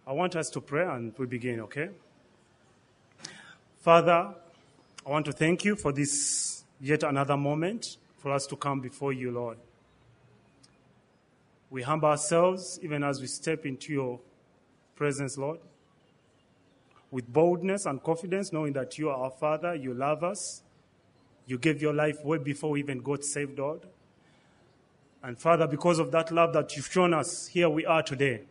I want us to pray and we begin, okay? Father, I want to thank you for this yet another moment for us to come before you, Lord. We humble ourselves even as we step into your presence, Lord, with boldness and confidence, knowing that you are our Father, you love us, you gave your life way before we even got saved, Lord. And Father, because of that love that you've shown us, here we are today,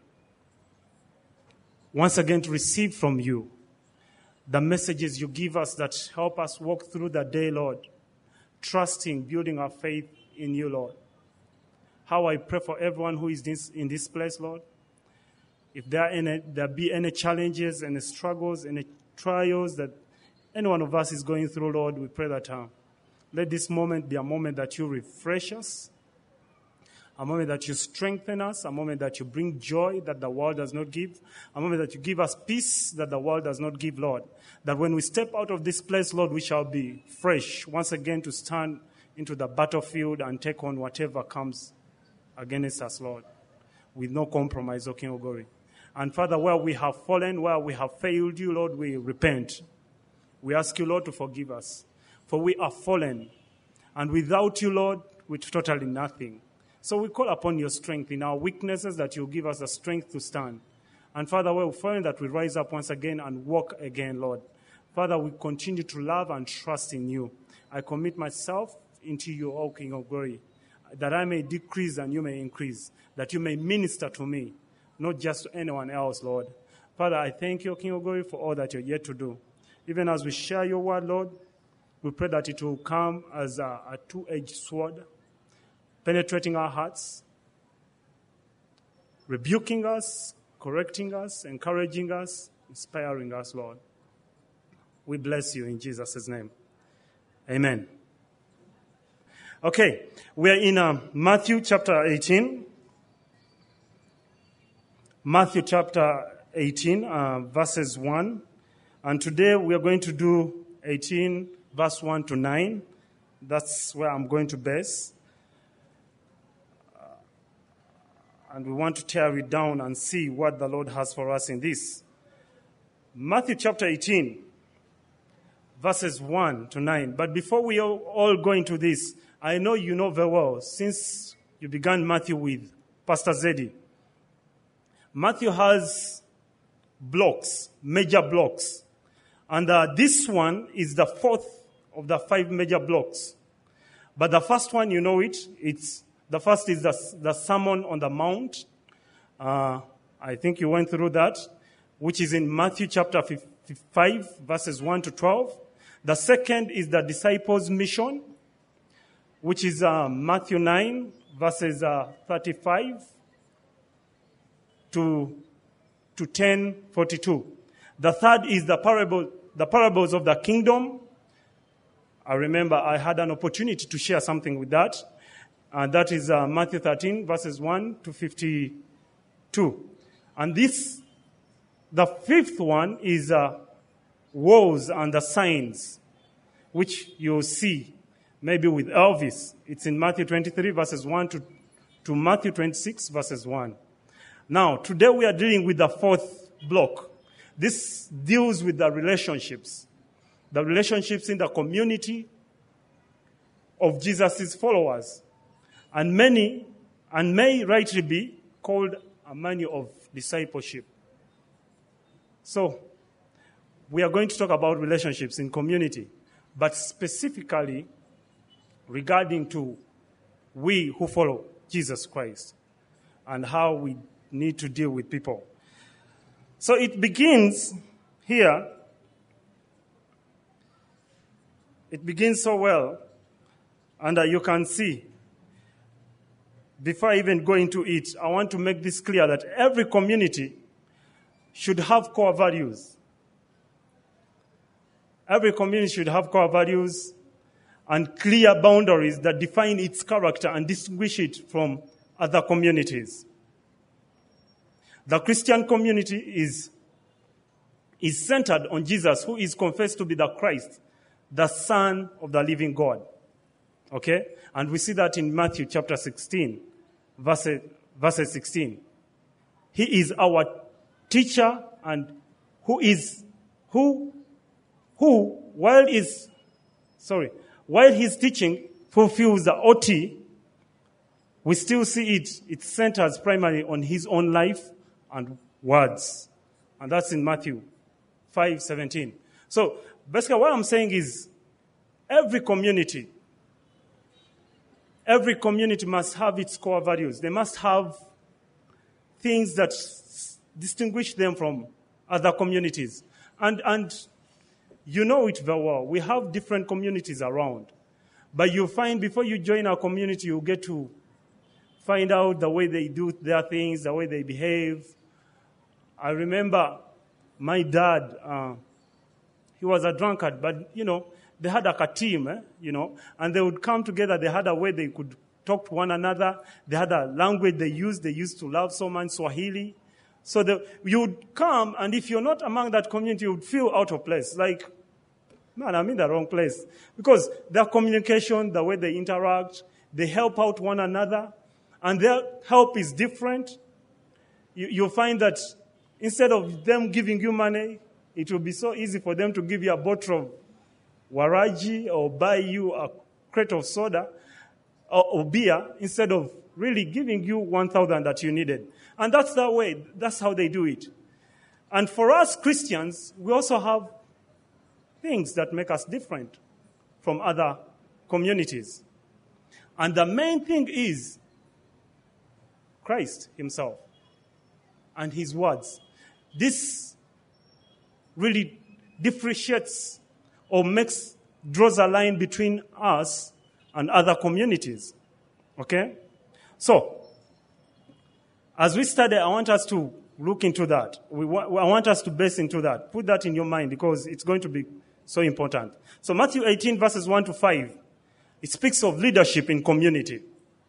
once again to receive from you the messages you give us that help us walk through the day, Lord, trusting, building our faith in you, Lord. How I pray for everyone who is in this place, Lord. If there be any challenges, any struggles, any trials that any one of us is going through, Lord, we pray that let this moment be a moment that you refresh us, a moment that you strengthen us, a moment that you bring joy that the world does not give, a moment that you give us peace that the world does not give, Lord. That when we step out of this place, Lord, we shall be fresh once again to stand into the battlefield and take on whatever comes against us, Lord, with no compromise, O King of Glory. And Father, where we have fallen, where we have failed you, Lord, we repent. We ask you, Lord, to forgive us. For we are fallen. And without you, Lord, we're totally nothing. So we call upon your strength in our weaknesses, that you'll give us the strength to stand. And Father, we're fallen, that we rise up once again and walk again, Lord. Father, we continue to love and trust in you. I commit myself into you, O King of Glory, that I may decrease and you may increase, that you may minister to me, not just to anyone else, Lord. Father, I thank you, King of Glory, for all that you're yet to do. Even as we share your word, Lord, we pray that it will come as a two-edged sword, penetrating our hearts, rebuking us, correcting us, encouraging us, inspiring us, Lord. We bless you in Jesus' name. Amen. Okay, we are in Matthew chapter 18. Matthew chapter 18, verses 1. And today we are going to do 18, verse 1 to 9. That's where I'm going to base. And we want to tear it down and see what the Lord has for us in this. Matthew chapter 18, verses 1 to 9. But before we all go into this, I know you know very well, since you began Matthew with Pastor Zeddy, Matthew has blocks, major blocks. And this one is the fourth of the 5 major blocks. But the first one, you know it. The first is the Sermon on the Mount. I think you went through that, which is in Matthew chapter 5, verses 1 to 12. The second is the Disciples' Mission, which is Matthew 9, verses 35 to 10:42. The third is the parables of the kingdom. I remember I had an opportunity to share something with that. And that is Matthew 13, verses 1 to 52. And the fifth one is woes and the signs, which you'll see maybe with Elvis. It's in Matthew 23, verses 1 to Matthew 26, verses 1. Now, today we are dealing with the fourth block. This deals with the relationships in the community of Jesus' followers. And may rightly be called a manual of discipleship. So, we are going to talk about relationships in community, but specifically regarding to we who follow Jesus Christ and how we need to deal with people. So it begins here. It begins so well, and you can see. Before I even go into it, I want to make this clear that every community should have core values. Every community should have core values and clear boundaries that define its character and distinguish it from other communities. The Christian community is centered on Jesus, who is confessed to be the Christ, the Son of the living God. Okay? And we see that in Matthew chapter 16, verses 16. He is our teacher, and who while he's teaching fulfills the OT, we still see it centers primarily on his own life and words. And that's in Matthew 5:17. So basically what I'm saying is every community must have its core values. They must have things that distinguish them from other communities. And you know it very well. We have different communities around. But you find before you join our community, you get to find out the way they do their things, the way they behave. I remember my dad, he was a drunkard, but, they had like a team, and they would come together. They had a way they could talk to one another. They had a language they used. They used to love so much Swahili. So you would come, and if you're not among that community, you would feel out of place. Like, man, I'm in the wrong place. Because their communication, the way they interact, they help out one another, and their help is different. You'll find that instead of them giving you money, it will be so easy for them to give you a bottle of waraji or buy you a crate of soda or beer instead of really giving you 1,000 that you needed. And that's the way, that's how they do it. And for us Christians, we also have things that make us different from other communities. And the main thing is Christ himself and his words. This really differentiates or draws a line between us and other communities. Okay? So, as we study, I want us to look into that. I want us to base into that. Put that in your mind because it's going to be so important. So Matthew 18 verses 1 to 5, it speaks of leadership in community.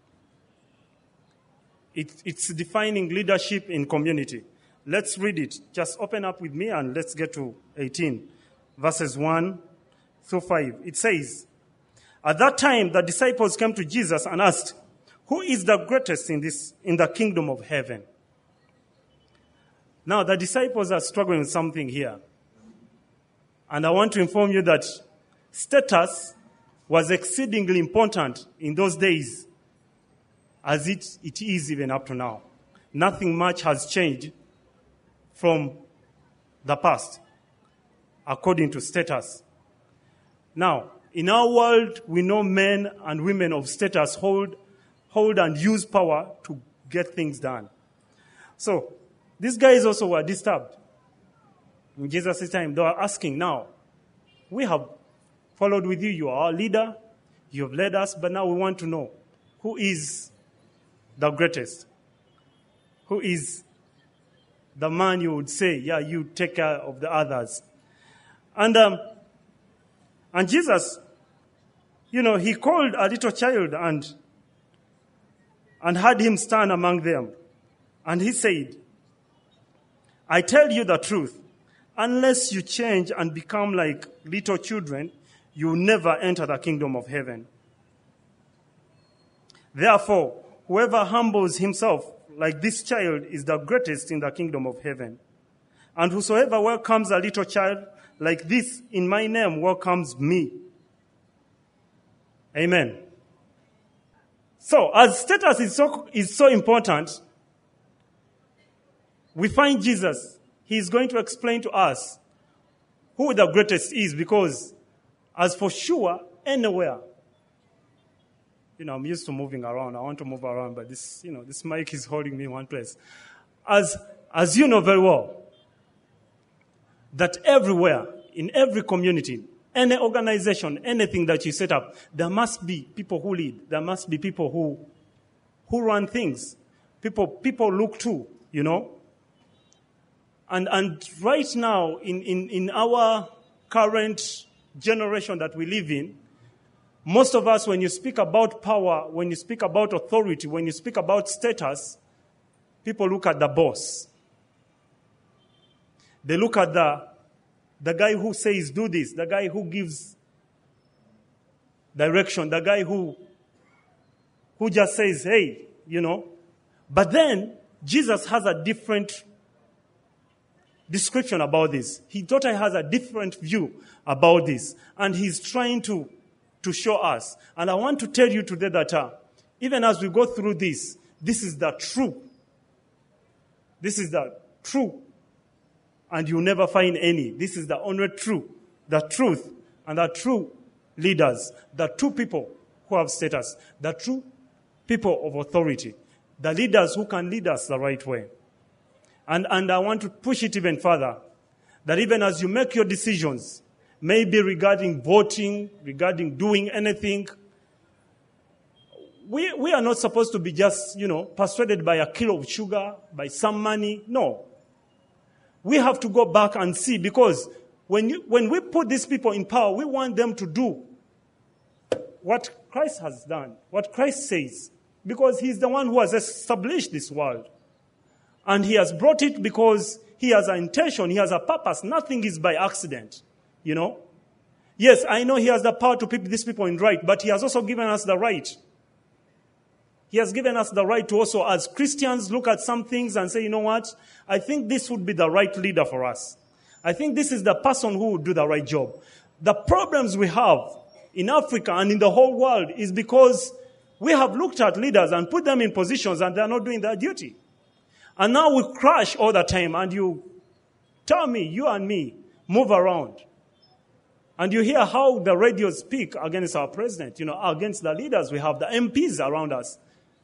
It's defining leadership in community. Let's read it. Just open up with me and let's get to 18 verses 1 through 5. It says, "At that time the disciples came to Jesus and asked, 'Who is the greatest in the kingdom of heaven?'" Now the disciples are struggling with something here. And I want to inform you that status was exceedingly important in those days, as it is even up to now. Nothing much has changed from the past, according to status. Now, in our world, we know men and women of status hold and use power to get things done. So, these guys also were disturbed. In Jesus' time, they were asking, now, we have followed with you, you are our leader, you have led us, but now we want to know, who is the greatest? Who is the man you would say, yeah, you take care of the others? And Jesus, he called a little child and had him stand among them. And he said, "I tell you the truth, unless you change and become like little children, you will never enter the kingdom of heaven. Therefore, whoever humbles himself like this child is the greatest in the kingdom of heaven. And whosoever welcomes a little child like this in my name welcomes me." Amen. So, as status is so important, we find Jesus. He is going to explain to us who the greatest is, because as for sure, anywhere, I'm used to moving around. I want to move around, but this mic is holding me in one place. As you know very well, that everywhere, in every community, any organization, anything that you set up, there must be people who lead. There must be people who run things. People look to, And right now, in our current generation that we live in, most of us, when you speak about power, when you speak about authority, when you speak about status, people look at the boss. They look at the guy who says do this, the guy who gives direction, the guy who just says, hey, But then, Jesus has a different description about this. He totally has a different view about this. And he's trying to show us. And I want to tell you today that even as we go through this, this is the truth. This is the truth. And you'll never find any. This is the only truth. The truth. And the true leaders. The true people who have status. The true people of authority. The leaders who can lead us the right way. And I want to push it even further. That even as you make your decisions, maybe regarding voting, regarding doing anything, we are not supposed to be just, persuaded by a kilo of sugar, by some money. No. We have to go back and see, because when we put these people in power, we want them to do what Christ has done, what Christ says, because he's the one who has established this world. And he has brought it because he has an intention, he has a purpose. Nothing is by accident, Yes, I know he has the power to put these people in right, but he has also given us the right. He has given us the right to also, as Christians, look at some things and say, you know what? I think this would be the right leader for us. I think this is the person who would do the right job. The problems we have in Africa and in the whole world is because we have looked at leaders and put them in positions and they are not doing their duty. And now we crash all the time, and you tell me, you and me, move around. And you hear how the radios speak against our president, against the leaders we have, the MPs around us.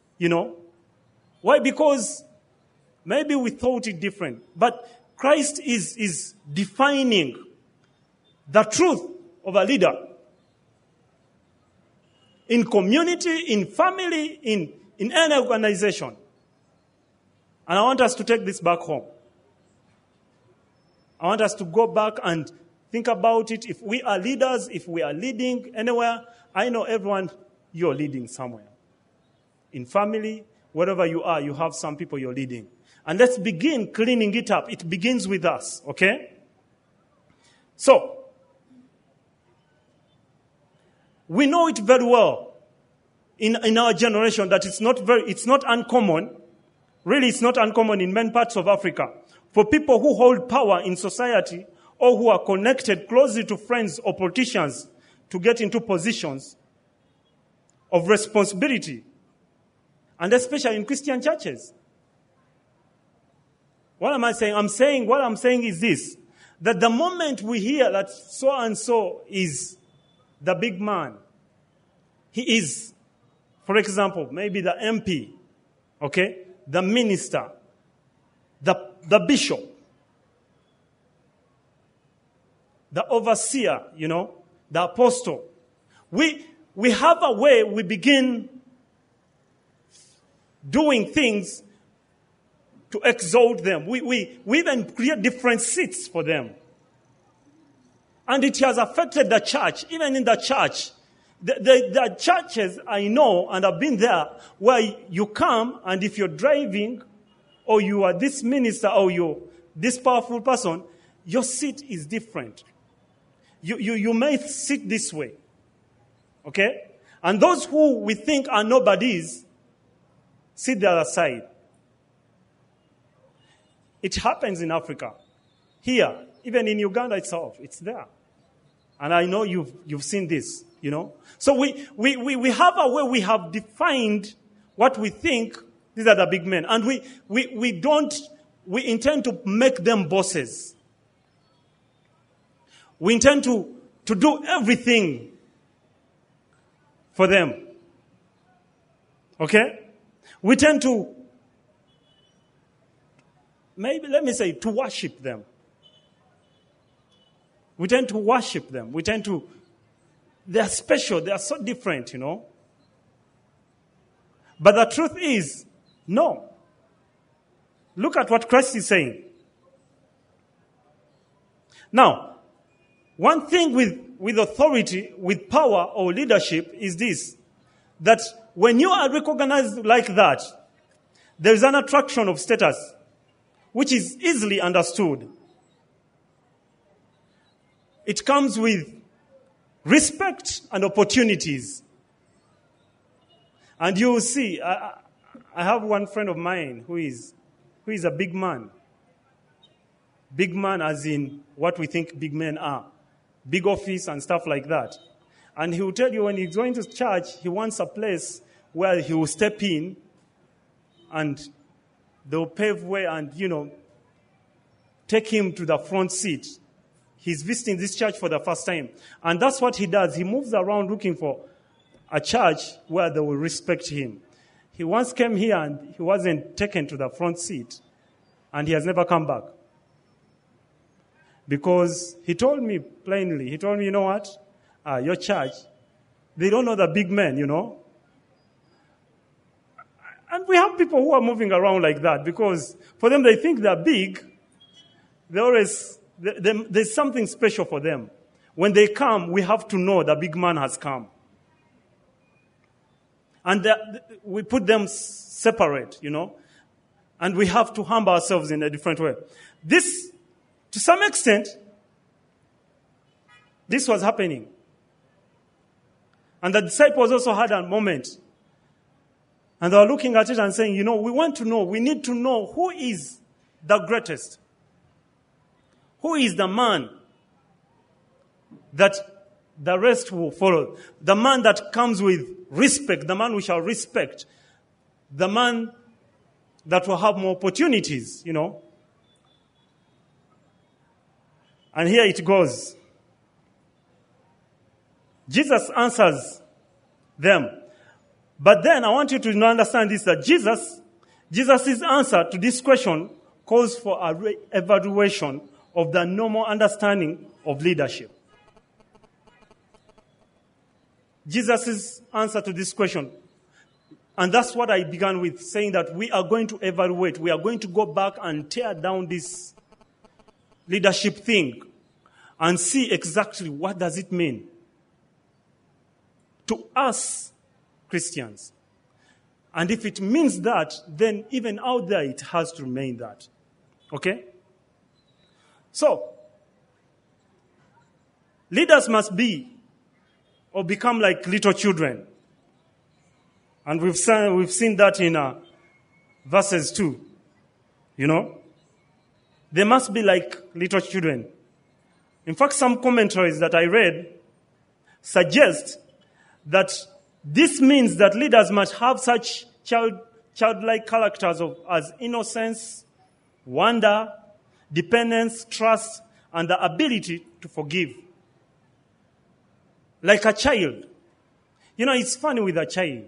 Why? Because maybe we thought it different. But Christ is defining the truth of a leader. In community, in family, in any organization. And I want us to take this back home. I want us to go back and think about it. If we are leaders, if we are leading anywhere, I know everyone, you're leading somewhere. In family, wherever you are, you have some people you're leading. And let's begin cleaning it up. It begins with us, okay? So, we know it very well in our generation that it's not uncommon. Really, it's not uncommon in many parts of Africa for people who hold power in society or who are connected closely to friends or politicians to get into positions of responsibility, and especially in Christian churches. What am I saying? What I'm saying is this, that the moment we hear that so-and-so is the big man, he is, for example, maybe the MP, okay, the minister, the bishop, the overseer, the apostle. We have a way we begin doing things to exalt them. We even create different seats for them. And it has affected the church. Even in the church, the churches I know and I've been there, where you come and if you're driving or you are this minister or you're this powerful person, your seat is different. You may sit this way. Okay? And those who we think are nobodies sit the other side. It happens in Africa. Here, even in Uganda itself, it's there. And I know you've seen this, So we have a way we have defined what we think these are the big men. And we intend to make them bosses. We intend to do everything for them. Okay? We tend to, to worship them. We tend to worship them. They're special. They are so different, But the truth is, no. Look at what Christ is saying. Now, one thing with authority, with power or leadership is this, that when you are recognized like that, there is an attraction of status, which is easily understood. It comes with respect and opportunities. And you will see, I have one friend of mine who is a big man. Big man as in what we think big men are. Big office and stuff like that. And he will tell you when he's going to church, he wants a place where he will step in and they'll pave way and, take him to the front seat. He's visiting this church for the first time. And that's what he does. He moves around looking for a church where they will respect him. He once came here and he wasn't taken to the front seat. And he has never come back. Because he told me plainly, you know what? Your church, they don't know the big men, And we have people who are moving around like that because for them they think they're big. There's something special for them. When they come, we have to know the big man has come. And we put them separate, And we have to humble ourselves in a different way. This, to some extent, this was happening. And the disciples also had a moment. And they were looking at it and saying, we want to know, we need to know who is the greatest. Who is the man that the rest will follow? The man that comes with respect, the man we shall respect. The man that will have more opportunities, And here it goes. Jesus answers them. But then I want you to understand this, that Jesus' answer to this question calls for a evaluation of the normal understanding of leadership. Jesus' answer to this question, and that's what I began with, saying that we are going to evaluate, we are going to go back and tear down this leadership thing and see exactly what does it mean to us Christians. And if it means that, then even out there it has to remain that. Okay? So, leaders must be or become like little children. And we've seen that in verses 2. They must be like little children. In fact, some commentaries that I read suggest that this means that leaders must have such childlike characters as innocence, wonder, dependence, trust, and the ability to forgive. Like a child. It's funny with a child.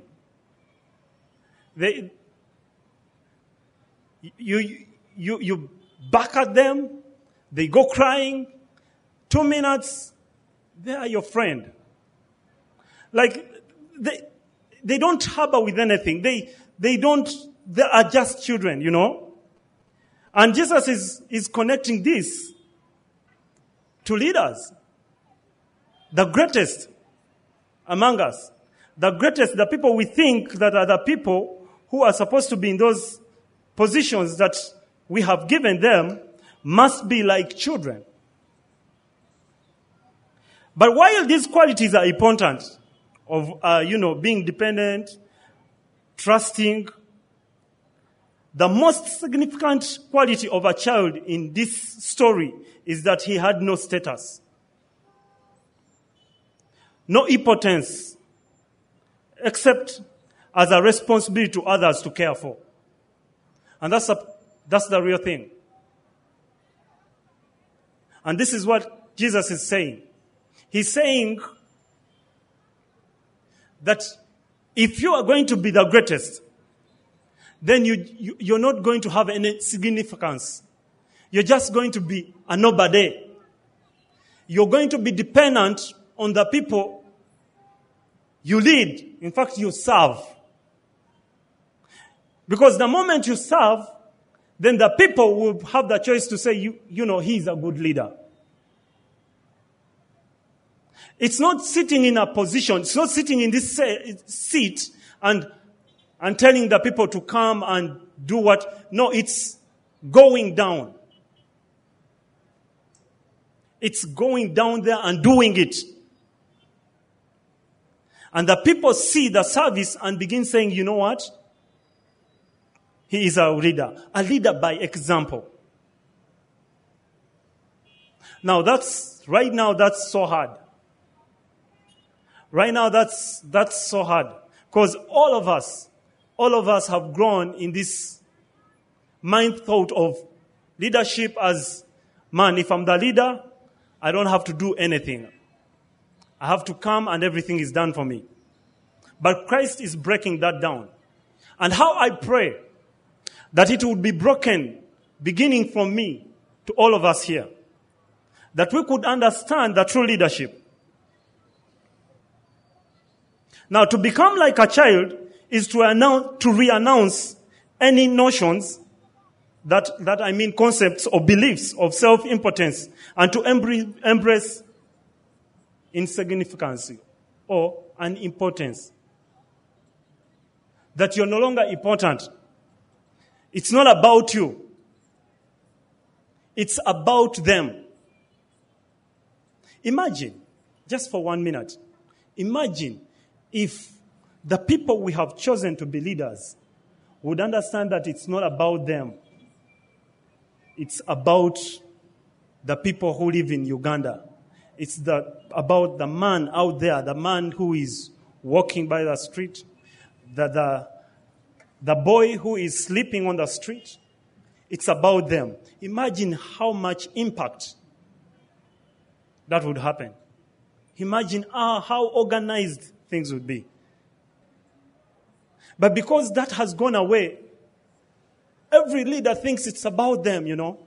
You back at them, they go crying, 2 minutes, they are your friend. Like, they don't harbor with anything. They are just children, And Jesus is connecting this to leaders. The greatest among us. The greatest, the people we think that are the people who are supposed to be in those positions that we have given them must be like children. But while these qualities are important, of, being dependent, trusting, the most significant quality of a child in this story is that he had no status. No importance, except as a responsibility to others to care for. And that's the real thing. And this is what Jesus is saying. He's saying that if you are going to be the greatest, then you're not going to have any significance. You're just going to be a nobody. You're going to be dependent on the people you lead. In fact, you serve. Because the moment you serve, then the people will have the choice to say, he's a good leader. It's not sitting in a position, it's not sitting in this seat and telling the people to come and do what. No, it's going down. It's going down there and doing it. And the people see the service and begin saying, you know what? He is a leader by example. Now that's so hard. Right now that's so hard. Because all of us have grown in this mind thought of leadership as, man, if I'm the leader, I don't have to do anything. I have to come and everything is done for me. But Christ is breaking that down. And how I pray that it would be broken, beginning from me to all of us here. That we could understand the true leadership. Now, to become like a child is to re-announce any notions concepts or beliefs of self-impotence, and to embrace insignificance or unimportance. That you're no longer important. It's not about you. It's about them. Imagine, just for 1 minute, imagine if the people we have chosen to be leaders would understand that it's not about them. It's about the people who live in Uganda. It's about the man out there, the man who is walking by the street, the boy who is sleeping on the street. It's about them. Imagine how much impact that would happen. Imagine how organized things would be. But because that has gone away, every leader thinks it's about them,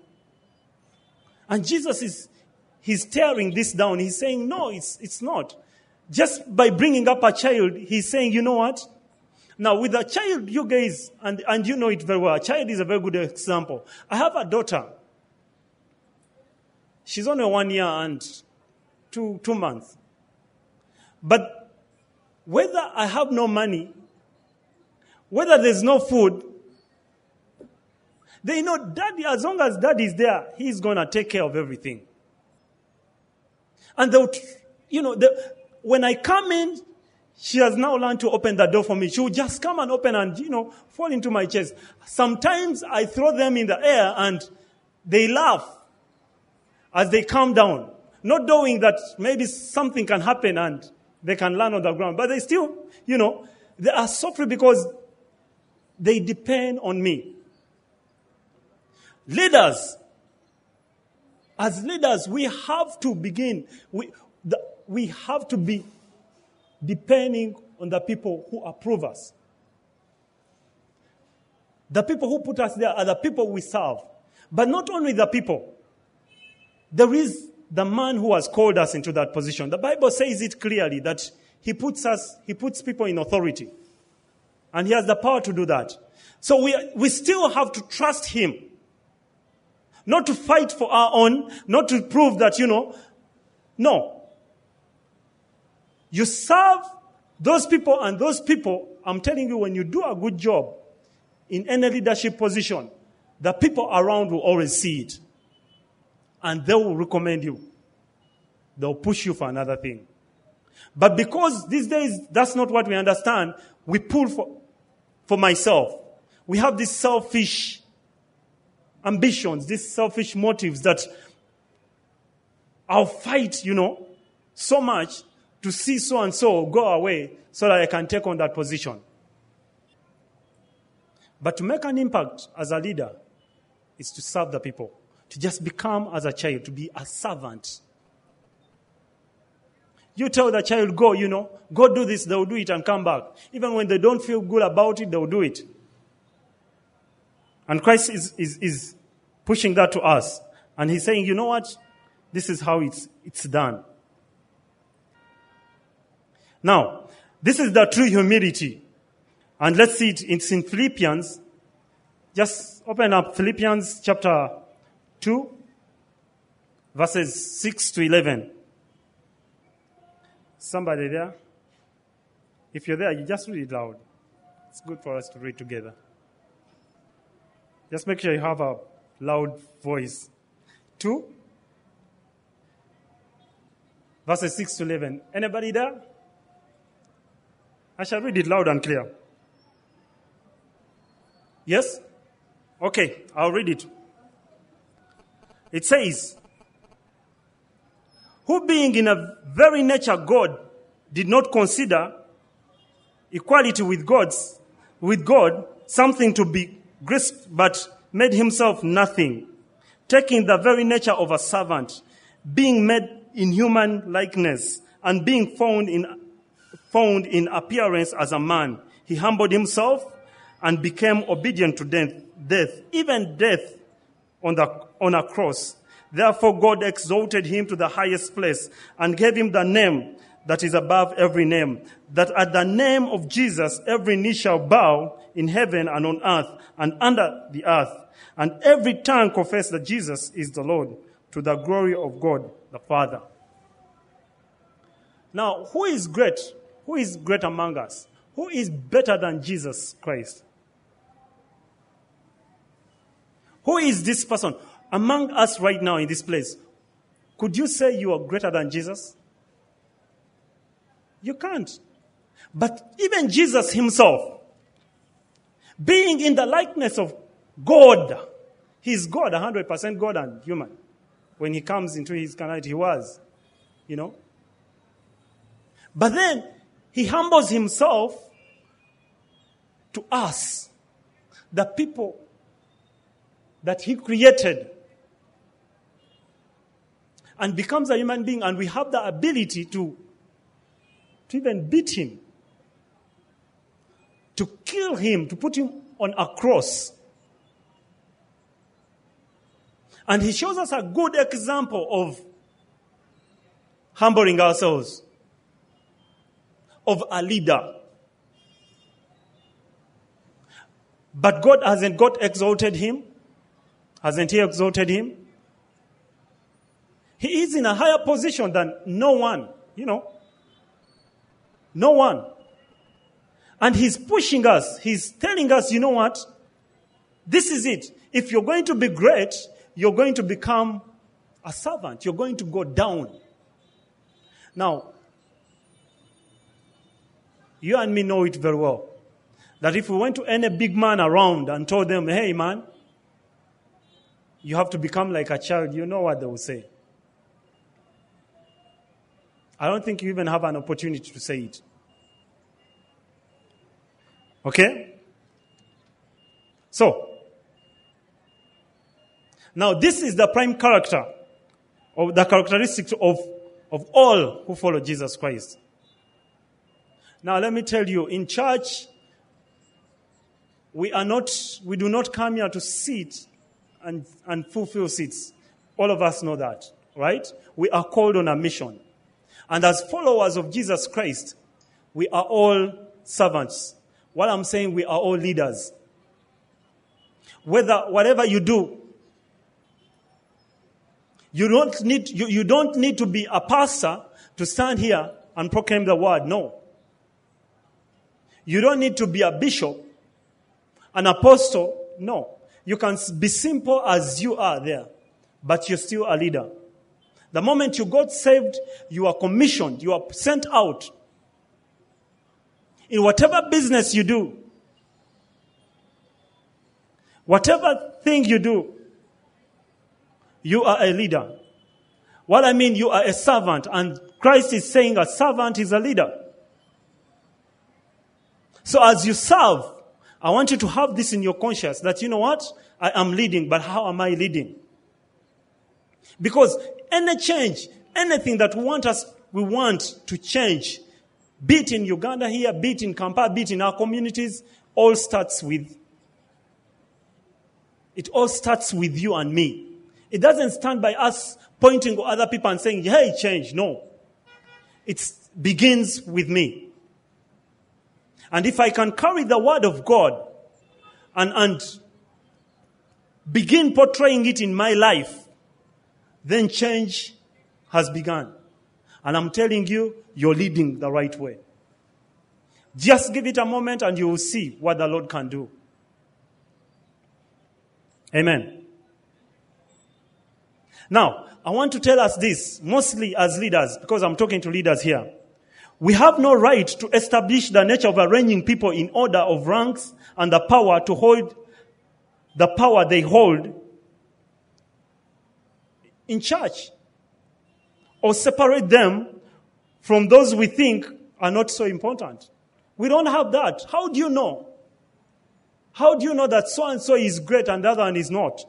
And Jesus he's tearing this down. He's saying, no, it's not. Just by bringing up a child, he's saying, you know what? Now, with a child, you guys, and you know it very well, a child is a very good example. I have a daughter. She's only 1 year and 2 months. But whether I have no money, whether there's no food, they know daddy, as long as daddy is there, he's going to take care of everything. And when I come in, she has now learned to open the door for me. She will just come and open and, fall into my chest. Sometimes I throw them in the air and they laugh as they come down, not knowing that maybe something can happen and they can land on the ground. But they still, they are suffering because they depend on me. Leaders, as leaders, we have to begin. We have to be depending on the people who approve us. The people who put us there are the people we serve. But not only the people. There is the man who has called us into that position. The Bible says it clearly that he puts people in authority. And he has the power to do that. So we still have to trust him. Not to fight for our own, not to prove that, no. You serve those people, and those people, I'm telling you, when you do a good job in any leadership position, the people around will always see it. And they will recommend you. They'll push you for another thing. But because these days, that's not what we understand, we pull for myself. We have these selfish ambitions, these selfish motives that I'll fight, so much to see so-and-so go away so that I can take on that position. But to make an impact as a leader is to serve the people, to just become as a child, to be a servant. You tell the child, go do this, they'll do it and come back. Even when they don't feel good about it, they'll do it. And Christ is pushing that to us. And he's saying, you know what? This is how it's done. Now, this is the true humility. And let's see it. It's in Philippians. Just open up Philippians chapter 2, verses 6 to 11. Somebody there? If you're there, you just read it loud. It's good for us to read together. Just make sure you have a loud voice. 2, verses 6 to 11. Anybody there? I shall read it loud and clear. Yes? Okay, I'll read it. It says, who being in a very nature God, did not consider equality with God something to be grasped, but made himself nothing, taking the very nature of a servant, being made in human likeness, and being found in appearance as a man. He humbled himself and became obedient to death, even death on a cross. Therefore God exalted him to the highest place and gave him the name that is above every name, that at the name of Jesus every knee shall bow in heaven and on earth and under the earth, and every tongue confess that Jesus is the Lord, to the glory of God the Father. Now, who is great? Who is great among us? Who is better than Jesus Christ? Who is this person among us right now in this place? Could you say you are greater than Jesus? You can't. But even Jesus himself, being in the likeness of God, he's God, 100% God and human. When he comes into his carnality, he was, But then, he humbles himself to us, the people that he created, and becomes a human being, and we have the ability to even beat him, to kill him, to put him on a cross. And he shows us a good example of humbling ourselves, of a leader. But God hasn't exalted him? Hasn't he exalted him? He is in a higher position than no one, No one. And he's pushing us. He's telling us, you know what? This is it. If you're going to be great, you're going to become a servant. You're going to go down. Now, you and me know it very well. That if we went to any big man around and told them, hey man, you have to become like a child, you know what they will say. I don't think you even have an opportunity to say it. Okay? So, now this is the prime character, of the characteristics of all who follow Jesus Christ. Now let me tell you, in church, we do not come here to sit and fulfill seats. All of us know that, right? We are called on a mission. And as followers of Jesus Christ, we are all servants. What I'm saying, we are all leaders. Whatever you do, you don't need to be a pastor to stand here and proclaim the word. No. You don't need to be a bishop, an apostle. No. You can be simple as you are there, but you're still a leader. The moment you got saved, you are commissioned, you are sent out. In whatever business you do, whatever thing you do, you are a leader. What I mean, you are a servant, and Christ is saying a servant is a leader. So as you serve, I want you to have this in your conscience, that you know what? I am leading, but how am I leading? Because any change, anything that we want to change, be it in Uganda here, be it in Kampala, be it in our communities, it all starts with you and me. It doesn't stand by us pointing to other people and saying, hey, change. No. It begins with me. And if I can carry the word of God and begin portraying it in my life, then change has begun. And I'm telling you, you're leading the right way. Just give it a moment and you will see what the Lord can do. Amen. Now, I want to tell us this, mostly as leaders, because I'm talking to leaders here. We have no right to establish the nature of arranging people in order of ranks and the power to hold the power they hold in church or separate them from those we think are not so important. We don't have that. How do you know? How do you know that so-and-so is great and the other one is not?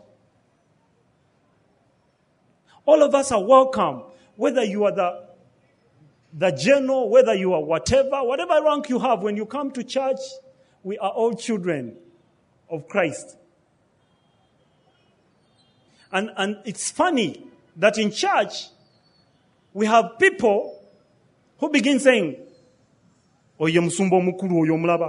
All of us are welcome, whether you are the general, whether you are whatever rank you have. When you come to church, we are all children of Christ. And it's funny that in church, we have people who begin saying, oyo musumba omukulu oyo omulaba.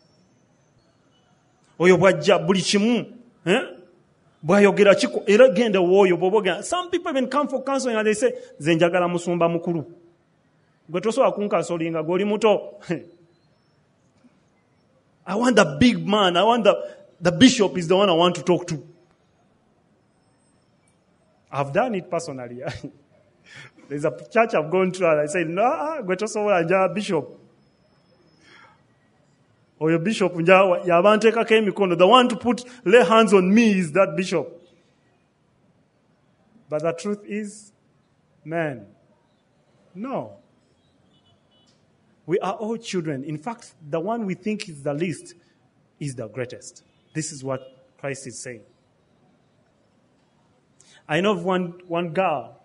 Oyo bwajja buli kimu. Bwayogera kiko era genda woyo bobogera. Some people even come for counseling and they say, nze njagala musumba mukulu. Gwe tosobola kunkansolinga gwe oli muto. I want the big man. I want the bishop is the one I want to talk to. I've done it personally. There's a church I've gone to and I said, no, gwe tosobola njagala bishop. Or your bishop, the one to lay hands on me is that bishop. But the truth is, man, no. We are all children. In fact, the one we think is the least is the greatest. This is what Christ is saying. I know of one girl.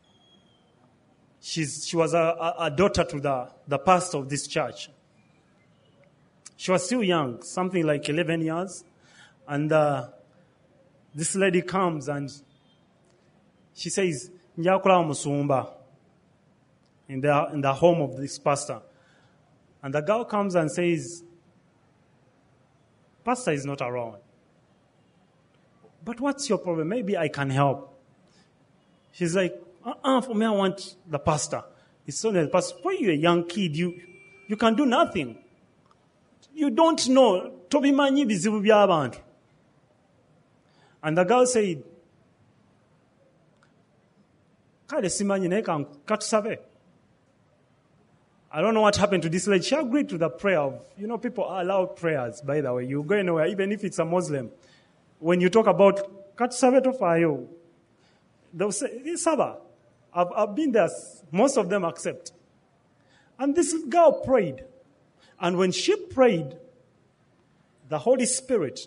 She was a daughter to the pastor of this church. She was still young, something like 11 years. And this lady comes and she says, Njakula musumba, in the home of this pastor. And the girl comes and says, pastor is not around. But what's your problem? Maybe I can help. She's like, for me I want the pastor. It's only the pastor. When you're a young kid, you can do nothing. You don't know. Tobimanyi bizibu by'abantu. And the girl said, Kale simanyi naye katusabe. I don't know what happened to this lady. She agreed to the prayer of, people allow prayers, by the way. You go anywhere, even if it's a Muslim. When you talk about katusabe tofayo, they'll say, Saba. I've been there. Most of them accept. And this girl prayed. And when she prayed, the Holy Spirit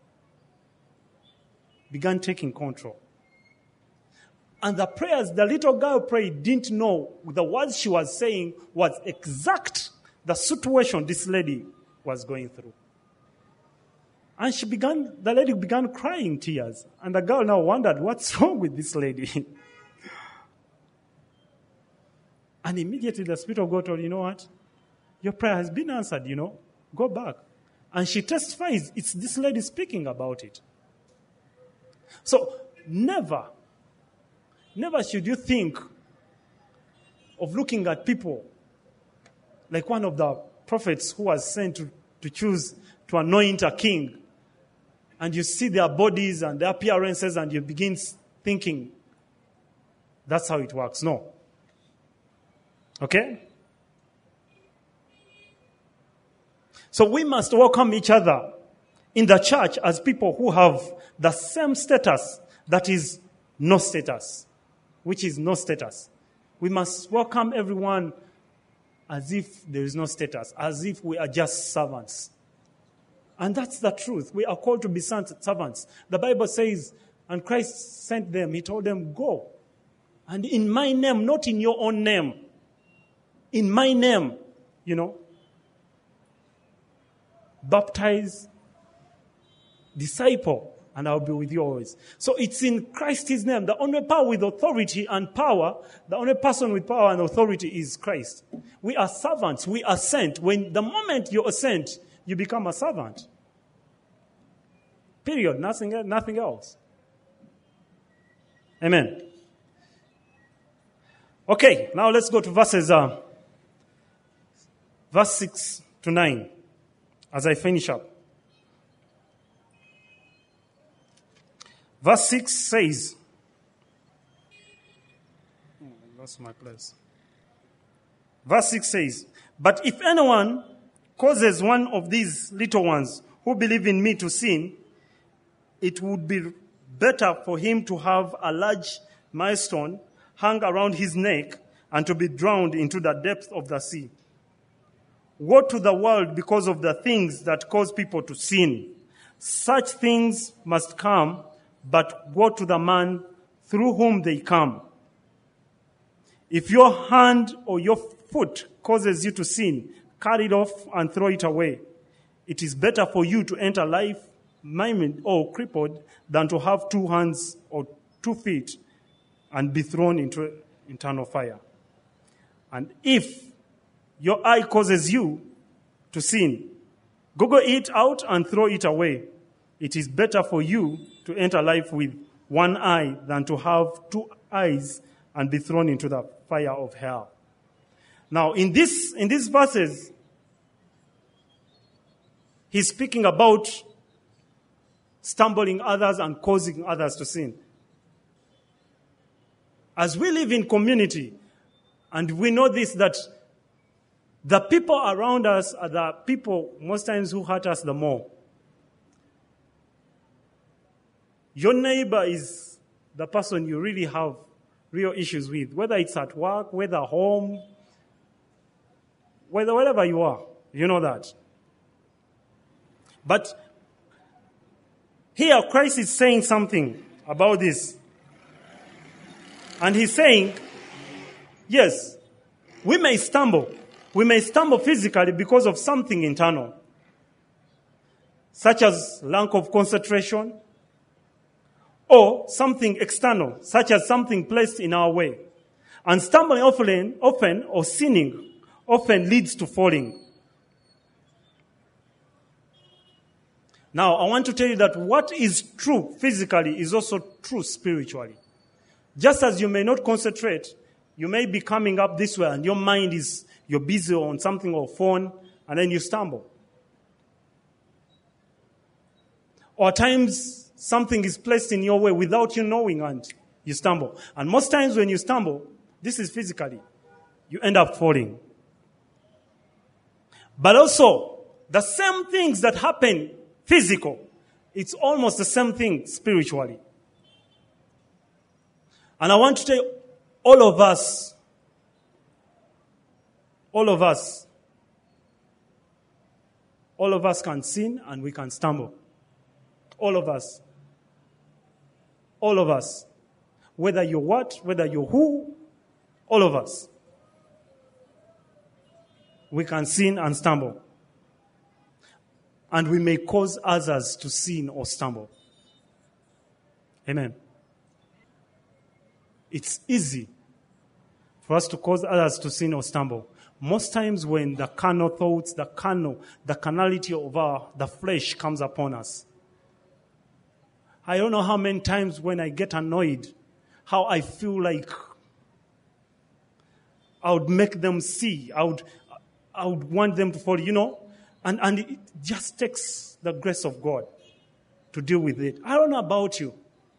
began taking control. And the prayers the little girl prayed didn't know the words she was saying was exact the situation this lady was going through. And the lady began crying tears. And the girl now wondered, what's wrong with this lady? And immediately the Spirit of God told her, you know what? Your prayer has been answered, Go back. And she testifies, it's this lady speaking about it. So, never should you think of looking at people like one of the prophets who was sent to choose, to anoint a king. And you see their bodies and their appearances and you begin thinking, that's how it works. No. Okay? So we must welcome each other in the church as people who have the same status, that is no status, which is no status. We must welcome everyone as if there is no status, as if we are just servants. And that's the truth. We are called to be servants. The Bible says, and Christ sent them, he told them, go. And in my name, not in your own name. In my name, baptize, disciple, and I'll be with you always. So it's in Christ's name. The only power with authority and power, the only person with power and authority is Christ. We are servants. We are sent. The moment you are sent, you become a servant. Period. Nothing else. Amen. Okay, now let's go to verse 6 to 9 as I finish up. Verse 6 says, I lost my place. Verse 6 says, but if anyone causes one of these little ones who believe in me to sin, it would be better for him to have a large millstone hung around his neck and to be drowned into the depths of the sea. Woe to the world because of the things that cause people to sin. Such things must come, but woe to the man through whom they come. If your hand or your foot causes you to sin, cut it off and throw it away. It is better for you to enter life maimed or crippled than to have 2 hands or 2 feet and be thrown into eternal fire. And if your eye causes you to sin, goggle it out and throw it away. It is better for you to enter life with 1 eye than to have 2 eyes and be thrown into the fire of hell. Now, in these verses, he's speaking about stumbling others and causing others to sin. As we live in community, and we know this, that the people around us are the people most times who hurt us the more. Your neighbor is the person you really have real issues with, whether it's at work, whether home, wherever you are, you know that. But here Christ is saying something about this. And he's saying, yes, we may stumble. We may stumble physically because of something internal, such as lack of concentration, or something external, such as something placed in our way. And stumbling often, or sinning, often leads to falling. Now, I want to tell you that what is true physically is also true spiritually. Just as you may not concentrate, you may be coming up this way and your mind you're busy on something or phone, and then you stumble. Or at times, something is placed in your way without you knowing and you stumble. And most times when you stumble, this is physically, you end up falling. But also, the same things that happen physical, it's almost the same thing spiritually. And I want to tell you, all of us can sin and we can stumble. All of us. Whether you're what, whether you're who, all of us. We can sin and stumble. And we may cause others to sin or stumble. Amen. It's easy for us to cause others to sin or stumble. Most times when the carnal thoughts, the carnality of the flesh comes upon us. I don't know how many times when I get annoyed, how I feel like I would make them see. I would want them to fall, and it just takes the grace of God to deal with it. I don't know about you,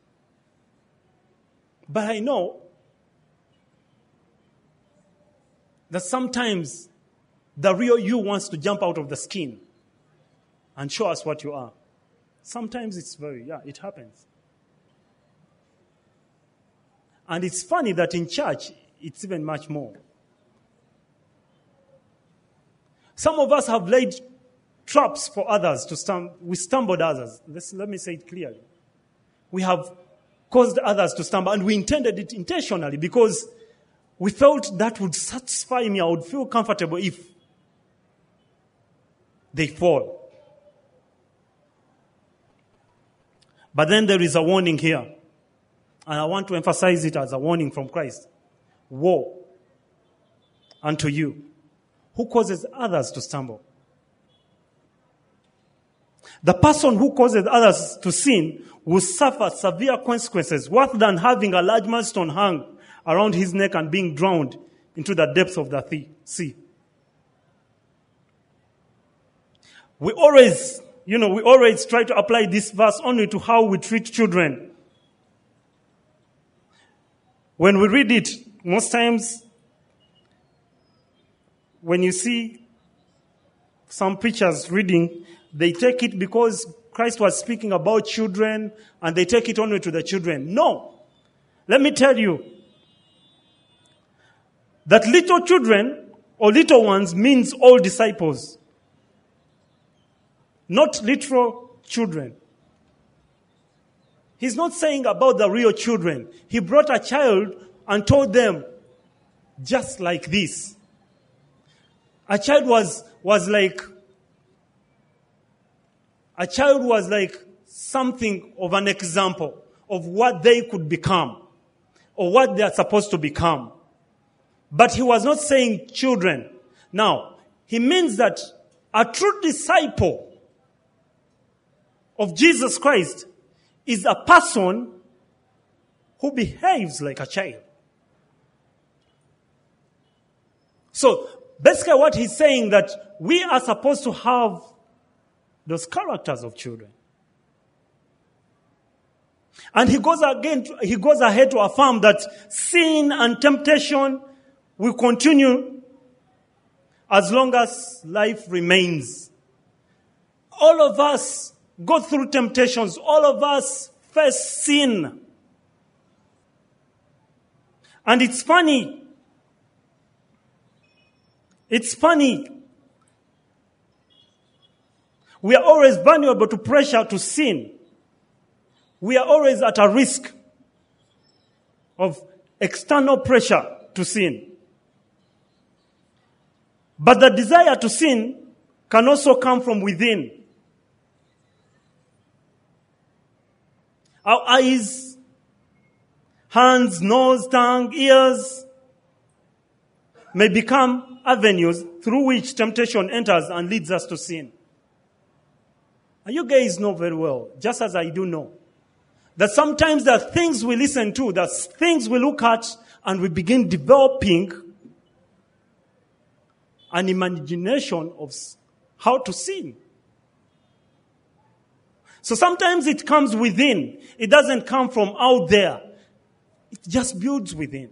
but I know that sometimes the real you wants to jump out of the skin and show us what you are. Sometimes it happens. And it's funny that in church, it's even much more. Some of us have laid traps for others to stumble. We stumbled others. Let me say it clearly. We have caused others to stumble, and we intended it intentionally because we felt that would satisfy me. I would feel comfortable if they fall. But then there is a warning here. And I want to emphasize it as a warning from Christ. Woe unto you who causes others to stumble. The person who causes others to sin will suffer severe consequences, worse than having a large millstone hung around his neck and being drowned into the depths of the sea. We always try to apply this verse only to how we treat children. When we read it, most times, when you see some preachers reading, they take it because Christ was speaking about children, and they take it only to the children. No. Let me tell you, That little children or little ones means all disciples. Not literal children. He's not saying about the real children. He brought a child and told them, just like this. A child was like something of an example of what they could become or what they are supposed to become. But he was not saying children. Now, he means that a true disciple of Jesus Christ is a person who behaves like a child. So, basically what he's saying that we are supposed to have those characters of children. And he goes ahead to affirm that sin and temptation will continue as long as life remains. All of us go through temptations. All of us face sin. And it's funny. We are always vulnerable to pressure to sin. We are always at a risk of external pressure to sin. But the desire to sin can also come from within. Our eyes, hands, nose, tongue, ears may become avenues through which temptation enters and leads us to sin. And you guys know very well, just as I do know, that sometimes there are things we listen to, there are things we look at, and we begin developing an imagination of how to sin. So sometimes it comes within. It doesn't come from out there. It just builds within.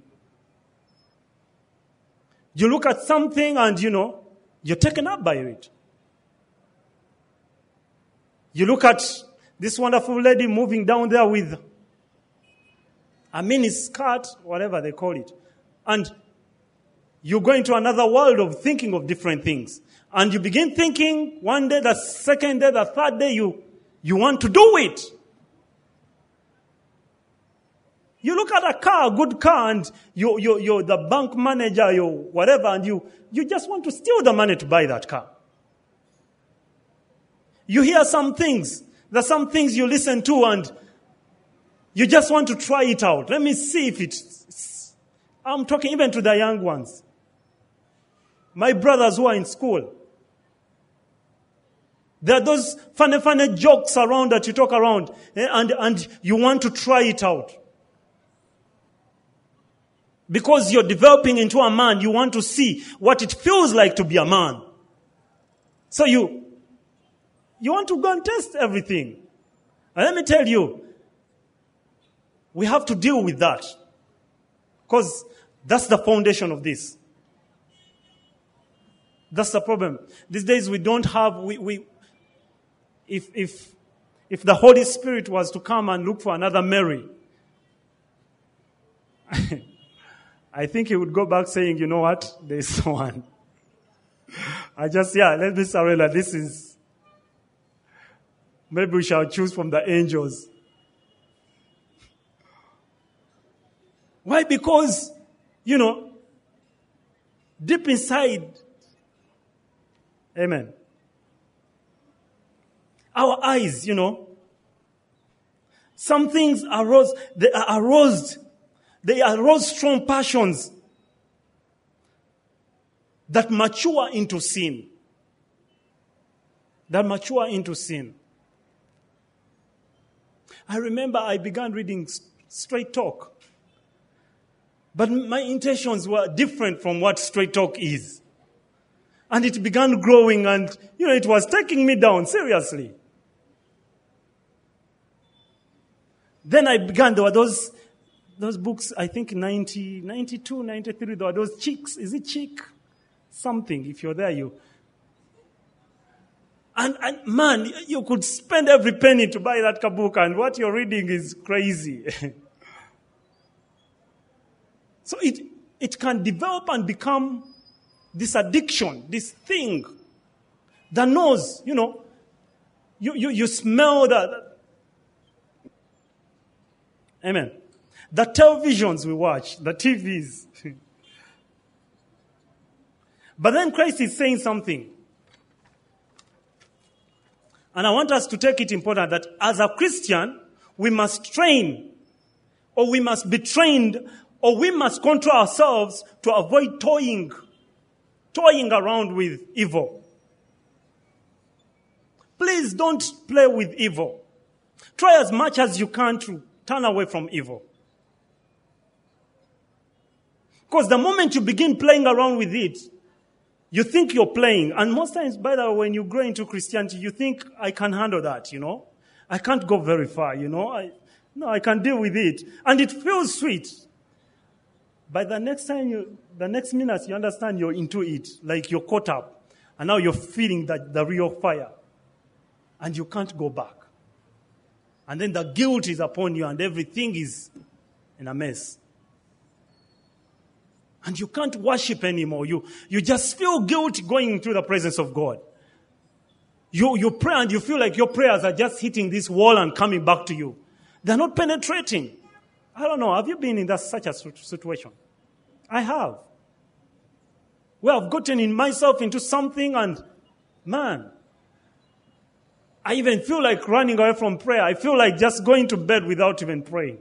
You look at something and, you're taken up by it. You look at this wonderful lady moving down there with a mini skirt, whatever they call it. And you go into another world of thinking of different things. And you begin thinking one day, the second day, the third day, you want to do it. You look at a car, a good car, and you're the bank manager, you're whatever, and you just want to steal the money to buy that car. You hear some things. There's some things you listen to and you just want to try it out. Let me see if it's... I'm talking even to the young ones. My brothers who are in school. There are those funny jokes around that you talk around and you want to try it out. Because you're developing into a man, you want to see what it feels like to be a man. So you want to go and test everything. And let me tell you, we have to deal with that. Because that's the foundation of this. That's the problem. These days we don't have, if the Holy Spirit was to come and look for another Mary, I think he would go back saying, you know what, there's one. Let me surrender. This is, maybe we shall choose from the angels. Why? Because, deep inside, amen, our eyes, some things arose strong passions that mature into sin. I remember I began reading Straight Talk. But my intentions were different from what Straight Talk is. And it began growing and, it was taking me down, seriously. Then I began, there were those books, I think 92, 93, there were those Chicks. Is it Chick? Something. If you're there, And man, you could spend every penny to buy that book, and what you're reading is crazy. So it it can develop and become this addiction, this thing that knows, you smell that. Amen. The televisions we watch, the TVs. But then Christ is saying something. And I want us to take it important that as a Christian, we must train, or we must be trained, or we must control ourselves to avoid toying around with evil. Please don't play with evil. Try as much as you can to turn away from evil. Because the moment you begin playing around with it, you think you're playing. And most times, by the way, when you grow into Christianity, you think, I can handle that, I can't go very far, I can deal with it. And it feels sweet. By the next minute, you understand you're into it, like you're caught up. And now you're feeling the real fire. And you can't go back. And then the guilt is upon you and everything is in a mess. And you can't worship anymore. You just feel guilt going into the presence of God. You pray and you feel like your prayers are just hitting this wall and coming back to you. They're not penetrating. I don't know. Have you been in such a situation? I have. Well, I've gotten in myself into something and, man, I even feel like running away from prayer. I feel like just going to bed without even praying.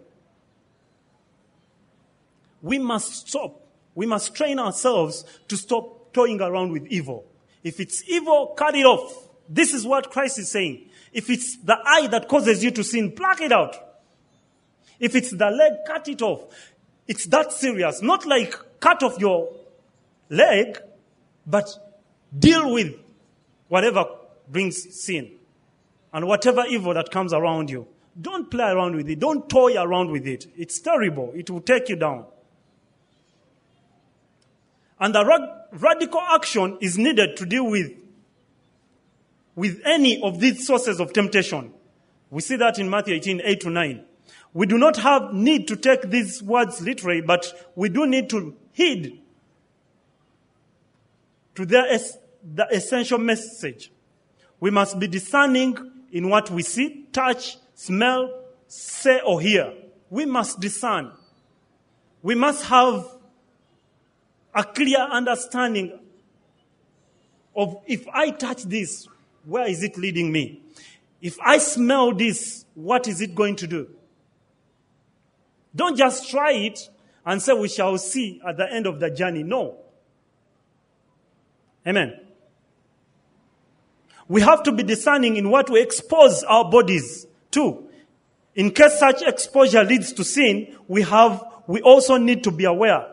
We must stop. We must train ourselves to stop toying around with evil. If it's evil, cut it off. This is what Christ is saying. If it's the eye that causes you to sin, pluck it out. If it's the leg, cut it off. It's that serious. Not like cut off your leg, but deal with whatever brings sin and whatever evil that comes around you. Don't play around with it. Don't toy around with it. It's terrible. It will take you down. And the radical action is needed to deal with any of these sources of temptation. We see that in Matthew 18, 8-9. We do not have need to take these words literally, but we do need to heed to the essential message. We must be discerning in what we see, touch, smell, say, or hear. We must discern. We must have a clear understanding of if I touch this, where is it leading me? If I smell this, what is it going to do? Don't just try it and say we shall see at the end of the journey. No. Amen. We have to be discerning in what we expose our bodies to. In case such exposure leads to sin, we also need to be aware.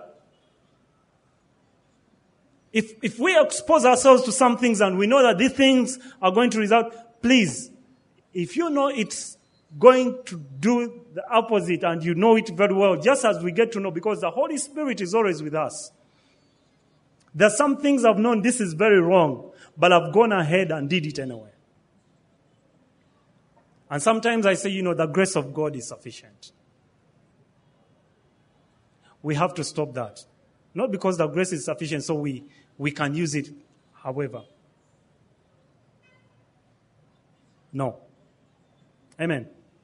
If we expose ourselves to some things and we know that these things are going to result, please, if you know it's going to do the opposite and you know it very well, just as we get to know, because the Holy Spirit is always with us. There are some things I've known this is very wrong, but I've gone ahead and did it anyway. And sometimes I say, the grace of God is sufficient. We have to stop that. Not because the grace is sufficient, so we can use it however. No. Amen.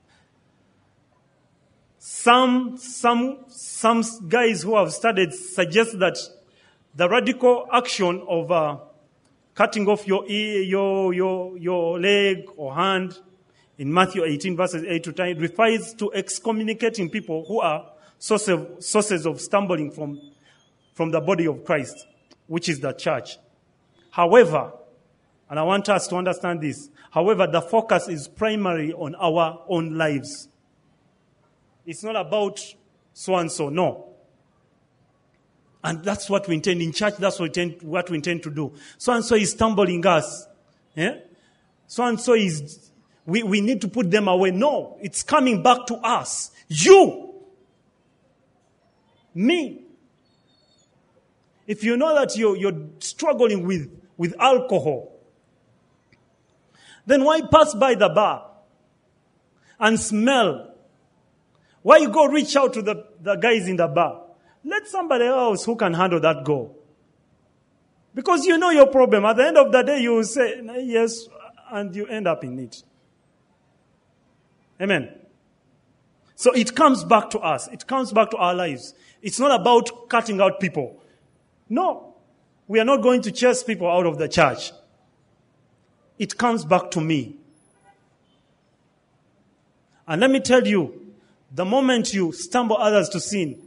Some guys who have studied suggest that the radical action of cutting off your ear, your leg or hand in Matthew 18 verses 8-10 refers to excommunicating people who are sources of stumbling from the body of Christ, which is the church. However, and I want us to understand this, however, the focus is primarily on our own lives. It's not about so-and-so, no. And that's what we intend in church, that's what we intend to do. So-and-so is stumbling us. Yeah? So-and-so is, we need to put them away. No, it's coming back to us. You. Me. If you know that you're struggling with alcohol, then why pass by the bar and smell? Why you go reach out to the guys in the bar? let somebody else who can handle that go. Because you know your problem. At the end of the day, you will say, yes, and you end up in it. Amen. So it comes back to us. It comes back to our lives. It's not about cutting out people. No. We are not going to chase people out of the church. It comes back to me. And let me tell you, the moment you stumble others to sin,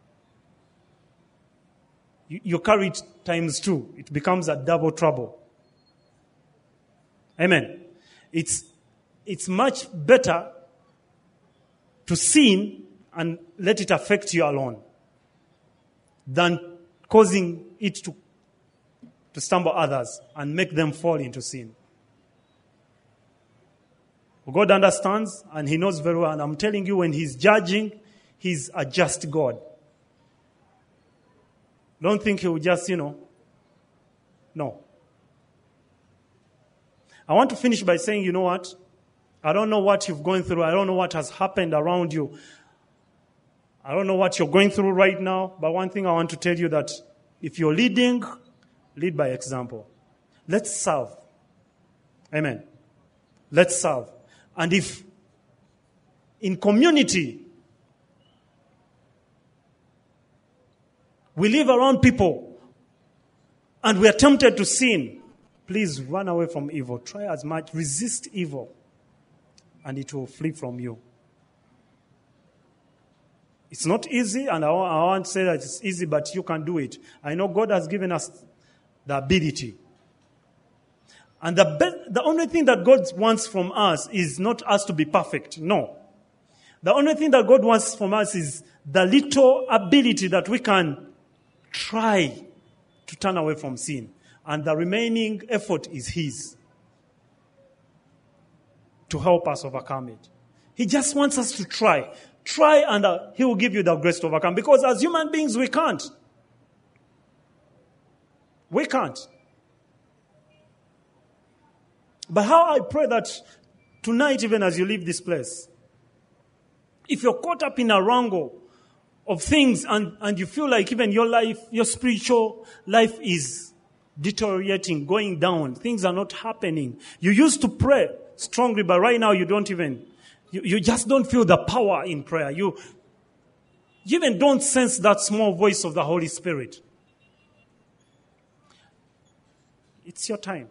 you carry it times 2. It becomes a double trouble. Amen. It's much better to sin and let it affect you alone than causing it to stumble others and make them fall into sin. God understands and He knows very well. And I'm telling you, when He's judging, He's a just God. Don't think He will just, No. I want to finish by saying, you know what? I don't know what you've gone through. I don't know what has happened around you. I don't know what you're going through right now. But one thing I want to tell you that if you're leading, lead by example. Let's serve. Amen. Let's serve. And if in community we live around people and we are tempted to sin, please run away from evil. Try as much, resist evil, and it will flee from you. It's not easy, and I won't say that it's easy, but you can do it. I know God has given us the ability. And the only thing that God wants from us is not us to be perfect. No. The only thing that God wants from us is the little ability that we can try to turn away from sin. And the remaining effort is His to help us overcome it. He just wants us to try. Try and He will give you the grace to overcome. Because as human beings, we can't. We can't. But how I pray that tonight, even as you leave this place, if you're caught up in a wrangle of things and you feel like even your life, your spiritual life is deteriorating, going down, things are not happening. You used to pray strongly, but right now you don't even, you just don't feel the power in prayer. You even don't sense that small voice of the Holy Spirit. It's your time.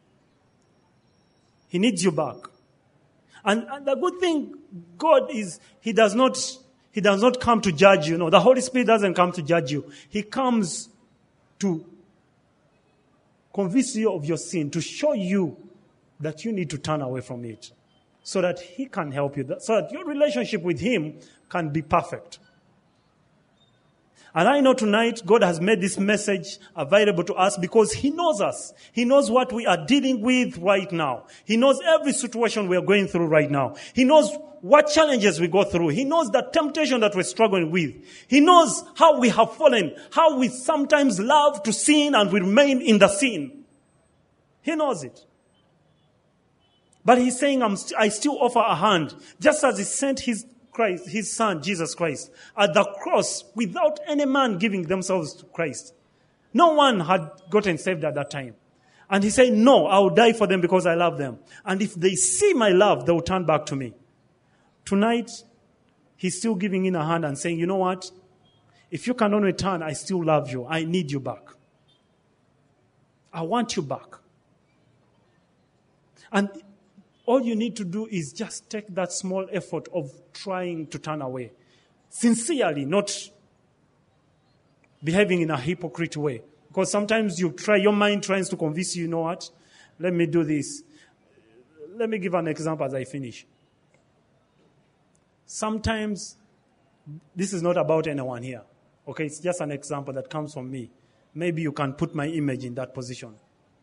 He needs you back. And the good thing, God is, He does not come to judge you. No, the Holy Spirit doesn't come to judge you. He comes to convince you of your sin, to show you that you need to turn away from it, so that He can help you, so that your relationship with Him can be perfect. And I know tonight God has made this message available to us because He knows us. He knows what we are dealing with right now. He knows every situation we are going through right now. He knows what challenges we go through. He knows the temptation that we're struggling with. He knows how we have fallen, how we sometimes love to sin and we remain in the sin. He knows it. But He's saying, I still offer a hand, just as He sent His Son, Jesus Christ, at the cross without any man giving themselves to Christ. No one had gotten saved at that time. And He said, no, I will die for them because I love them. And if they see my love, they will turn back to me. Tonight, He's still giving in a hand and saying, you know what? If you cannot return, I still love you. I need you back. I want you back. And all you need to do is just take that small effort of trying to turn away. Sincerely, not behaving in a hypocrite way. Because sometimes your mind tries to convince you, you know what? Let me do this. Let me give an example as I finish. Sometimes, this is not about anyone here. Okay, it's just an example that comes from me. Maybe you can put my image in that position.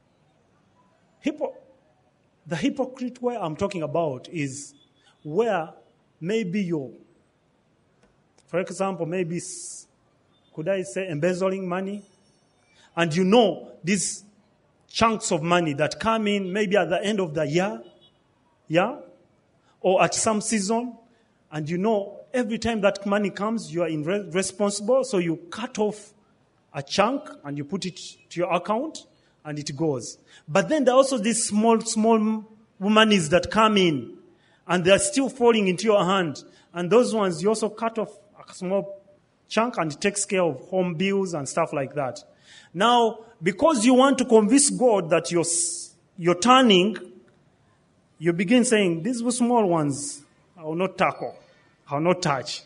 The hypocrite way I'm talking about is where maybe for example, maybe, could I say, embezzling money? And you know these chunks of money that come in maybe at the end of the year, yeah? Or at some season, and you know every time that money comes, you are responsible, so you cut off a chunk and you put it to your account and it goes. But then there are also these small monies that come in and they are still falling into your hand. And those ones, you also cut off a small chunk and it takes care of home bills and stuff like that. Now, because you want to convince God that you're turning, you begin saying, these small ones, I will not tackle. I will not touch.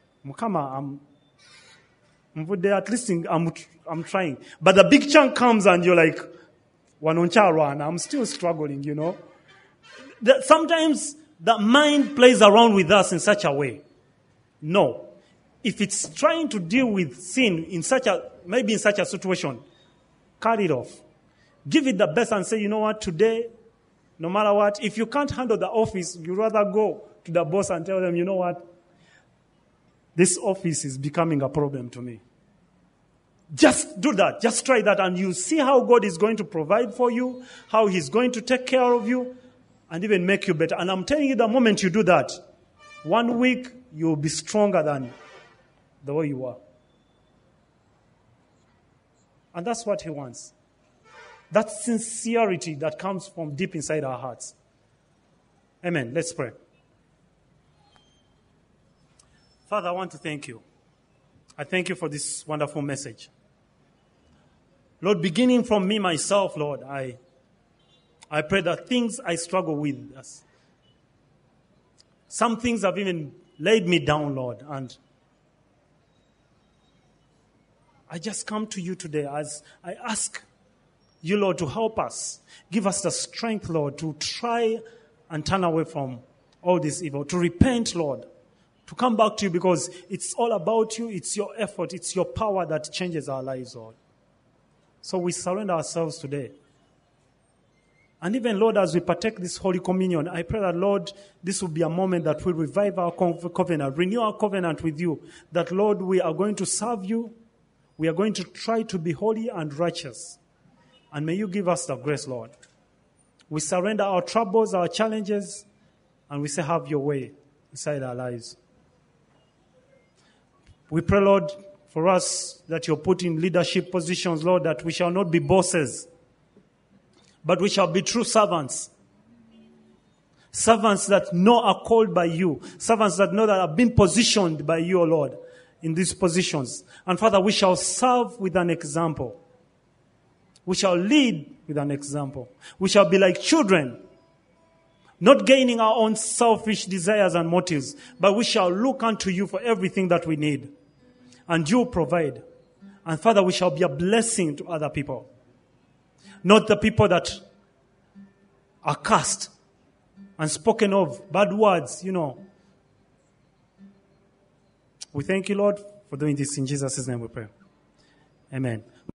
At least I'm trying. But the big chunk comes and you're like, I'm still struggling, you know. Sometimes the mind plays around with us in such a way. No. If it's trying to deal with sin maybe in such a situation, cut it off. Give it the best and say, you know what, today, no matter what, if you can't handle the office, you'd rather go to the boss and tell them, you know what, this office is becoming a problem to me. Just do that. Just try that and you see how God is going to provide for you, how he's going to take care of you, and even make you better. And I'm telling you, the moment you do that, 1 week, you'll be stronger than the way you were. And that's what he wants. That sincerity that comes from deep inside our hearts. Amen. Let's pray. Father, I want to thank you. I thank you for this wonderful message. Lord, beginning from me, myself, Lord, I pray that things I struggle with, some things have even laid me down, Lord, and I just come to you today as I ask you, Lord, to help us. Give us the strength, Lord, to try and turn away from all this evil, to repent, Lord, to come back to you because it's all about you, it's your effort, it's your power that changes our lives, Lord. So we surrender ourselves today. And even, Lord, as we partake this Holy Communion, I pray that, Lord, this will be a moment that will revive our covenant, renew our covenant with you, that, Lord, we are going to serve you, we are going to try to be holy and righteous. And may you give us the grace, Lord. We surrender our troubles, our challenges, and we say, have your way inside our lives. We pray, Lord, for us that you're put in leadership positions, Lord, that we shall not be bosses, but we shall be true servants. Servants that know are called by you. Servants that know that have been positioned by you, O Lord, in these positions. And Father, we shall serve with an example. We shall lead with an example. We shall be like children, not gaining our own selfish desires and motives, but we shall look unto you for everything that we need. And you provide. And Father, we shall be a blessing to other people. Not the people that are cursed and spoken of, bad words, you know. We thank you, Lord, for doing this. In Jesus' name we pray. Amen.